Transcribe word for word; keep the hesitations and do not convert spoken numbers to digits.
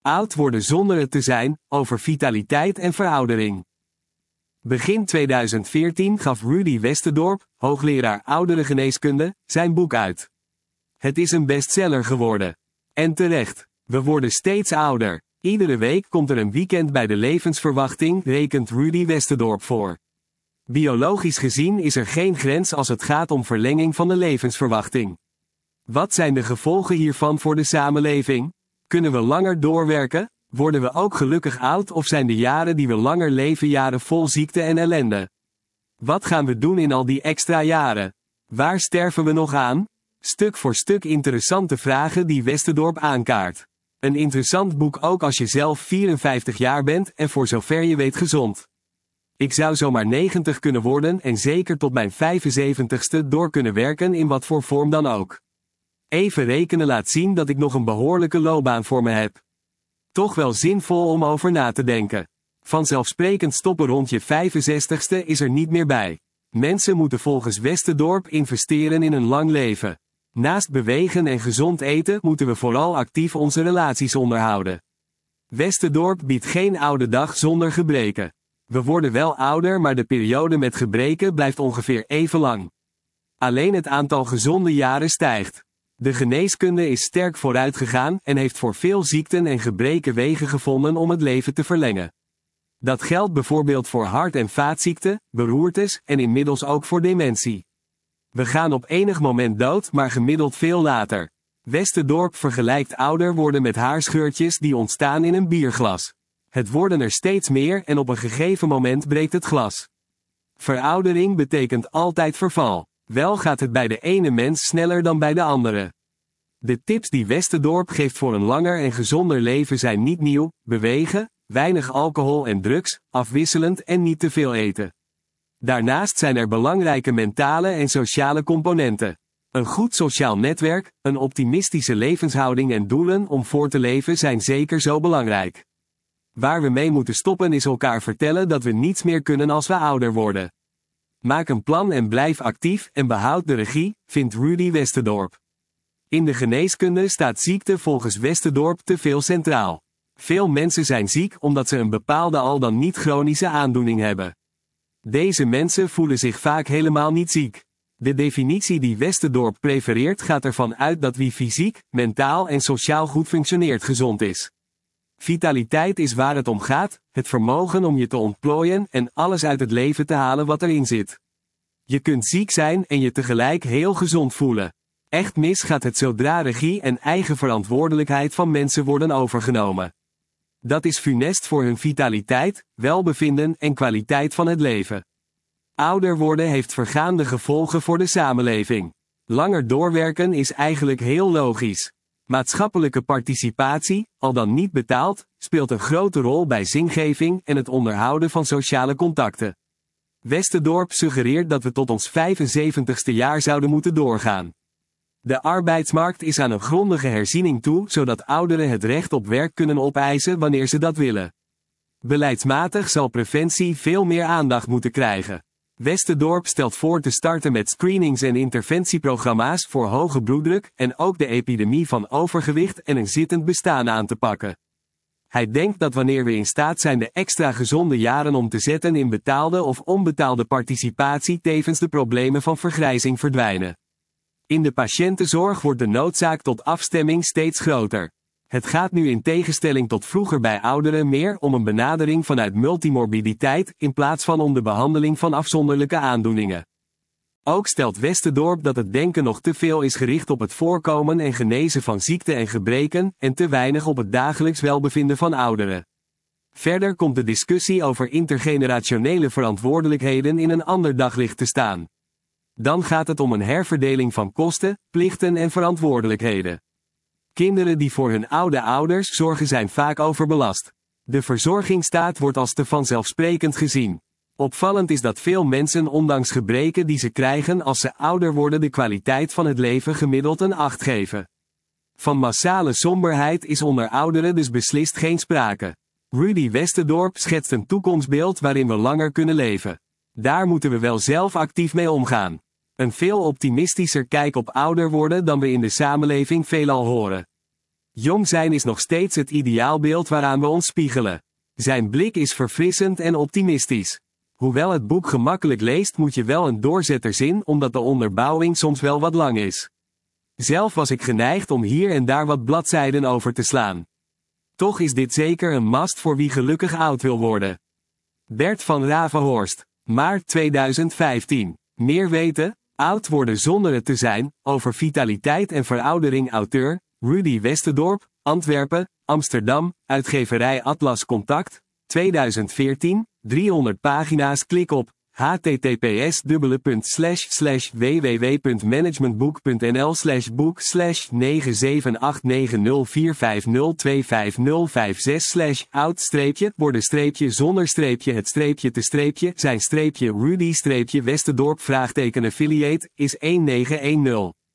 Oud worden zonder het te zijn, over vitaliteit en veroudering. Begin tweeduizend veertien gaf Rudy Westendorp, hoogleraar ouderengeneeskunde, zijn boek uit. Het is een bestseller geworden. En terecht. We worden steeds ouder. Iedere week komt er een weekend bij de levensverwachting, rekent Rudy Westendorp voor. Biologisch gezien is er geen grens als het gaat om verlenging van de levensverwachting. Wat zijn de gevolgen hiervan voor de samenleving? Kunnen we langer doorwerken? Worden we ook gelukkig oud of zijn de jaren die we langer leven jaren vol ziekte en ellende? Wat gaan we doen in al die extra jaren? Waar sterven we nog aan? Stuk voor stuk interessante vragen die Westendorp aankaart. Een interessant boek ook als je zelf vierenvijftig jaar bent en voor zover je weet gezond. Ik zou zomaar negentig kunnen worden en zeker tot mijn vijfenzeventigste door kunnen werken in wat voor vorm dan ook. Even rekenen laat zien dat ik nog een behoorlijke loopbaan voor me heb. Toch wel zinvol om over na te denken. Vanzelfsprekend stoppen rond je vijfenzestigste is er niet meer bij. Mensen moeten volgens Westendorp investeren in een lang leven. Naast bewegen en gezond eten moeten we vooral actief onze relaties onderhouden. Westendorp biedt geen oude dag zonder gebreken. We worden wel ouder, maar de periode met gebreken blijft ongeveer even lang. Alleen het aantal gezonde jaren stijgt. De geneeskunde is sterk vooruitgegaan en heeft voor veel ziekten en gebreken wegen gevonden om het leven te verlengen. Dat geldt bijvoorbeeld voor hart- en vaatziekten, beroertes en inmiddels ook voor dementie. We gaan op enig moment dood, maar gemiddeld veel later. Westendorp vergelijkt ouder worden met haarscheurtjes die ontstaan in een bierglas. Het worden er steeds meer en op een gegeven moment breekt het glas. Veroudering betekent altijd verval. Wel gaat het bij de ene mens sneller dan bij de andere. De tips die Westendorp geeft voor een langer en gezonder leven zijn niet nieuw: bewegen, weinig alcohol en drugs, afwisselend en niet te veel eten. Daarnaast zijn er belangrijke mentale en sociale componenten. Een goed sociaal netwerk, een optimistische levenshouding en doelen om voor te leven zijn zeker zo belangrijk. Waar we mee moeten stoppen is elkaar vertellen dat we niets meer kunnen als we ouder worden. Maak een plan en blijf actief en behoud de regie, vindt Rudy Westendorp. In de geneeskunde staat ziekte volgens Westendorp te veel centraal. Veel mensen zijn ziek omdat ze een bepaalde al dan niet chronische aandoening hebben. Deze mensen voelen zich vaak helemaal niet ziek. De definitie die Westendorp prefereert gaat ervan uit dat wie fysiek, mentaal en sociaal goed functioneert gezond is. Vitaliteit is waar het om gaat, het vermogen om je te ontplooien en alles uit het leven te halen wat erin zit. Je kunt ziek zijn en je tegelijk heel gezond voelen. Echt mis gaat het zodra regie en eigen verantwoordelijkheid van mensen worden overgenomen. Dat is funest voor hun vitaliteit, welbevinden en kwaliteit van het leven. Ouder worden heeft vergaande gevolgen voor de samenleving. Langer doorwerken is eigenlijk heel logisch. Maatschappelijke participatie, al dan niet betaald, speelt een grote rol bij zingeving en het onderhouden van sociale contacten. Westendorp suggereert dat we tot ons vijfenzeventigste jaar zouden moeten doorgaan. De arbeidsmarkt is aan een grondige herziening toe, zodat ouderen het recht op werk kunnen opeisen wanneer ze dat willen. Beleidsmatig zal preventie veel meer aandacht moeten krijgen. Westendorp stelt voor te starten met screenings en interventieprogramma's voor hoge bloeddruk en ook de epidemie van overgewicht en een zittend bestaan aan te pakken. Hij denkt dat wanneer we in staat zijn de extra gezonde jaren om te zetten in betaalde of onbetaalde participatie tevens de problemen van vergrijzing verdwijnen. In de patiëntenzorg wordt de noodzaak tot afstemming steeds groter. Het gaat nu in tegenstelling tot vroeger bij ouderen meer om een benadering vanuit multimorbiditeit in plaats van om de behandeling van afzonderlijke aandoeningen. Ook stelt Westendorp dat het denken nog te veel is gericht op het voorkomen en genezen van ziekte en gebreken en te weinig op het dagelijks welbevinden van ouderen. Verder komt de discussie over intergenerationele verantwoordelijkheden in een ander daglicht te staan. Dan gaat het om een herverdeling van kosten, plichten en verantwoordelijkheden. Kinderen die voor hun oude ouders zorgen zijn vaak overbelast. De verzorgingsstaat wordt als te vanzelfsprekend gezien. Opvallend is dat veel mensen ondanks gebreken die ze krijgen als ze ouder worden de kwaliteit van het leven gemiddeld een acht geven. Van massale somberheid is onder ouderen dus beslist geen sprake. Rudy Westendorp schetst een toekomstbeeld waarin we langer kunnen leven. Daar moeten we wel zelf actief mee omgaan. Een veel optimistischer kijk op ouder worden dan we in de samenleving veelal horen. Jong zijn is nog steeds het ideaalbeeld waaraan we ons spiegelen. Zijn blik is verfrissend en optimistisch. Hoewel het boek gemakkelijk leest, moet je wel een doorzetterzin omdat de onderbouwing soms wel wat lang is. Zelf was ik geneigd om hier en daar wat bladzijden over te slaan. Toch is dit zeker een must voor wie gelukkig oud wil worden. Bert van Ravenhorst, maart tweeduizend vijftien. Meer weten? Oud worden zonder het te zijn, over vitaliteit en veroudering. Auteur, Rudy Westendorp, Antwerpen, Amsterdam, uitgeverij Atlas Contact, tweeduizend veertien, driehonderd pagina's. Klik op h t t p s slash slash w w w punt managementboek punt n l slash boek slash negen zeven acht negen nul vier vijf nul twee vijf nul vijf zes slash oud streepje worden streepje zonder streepje het streepje te streepje zijn streepje Rudy streepje Westendorp vraagteken affiliate is één negen een nul.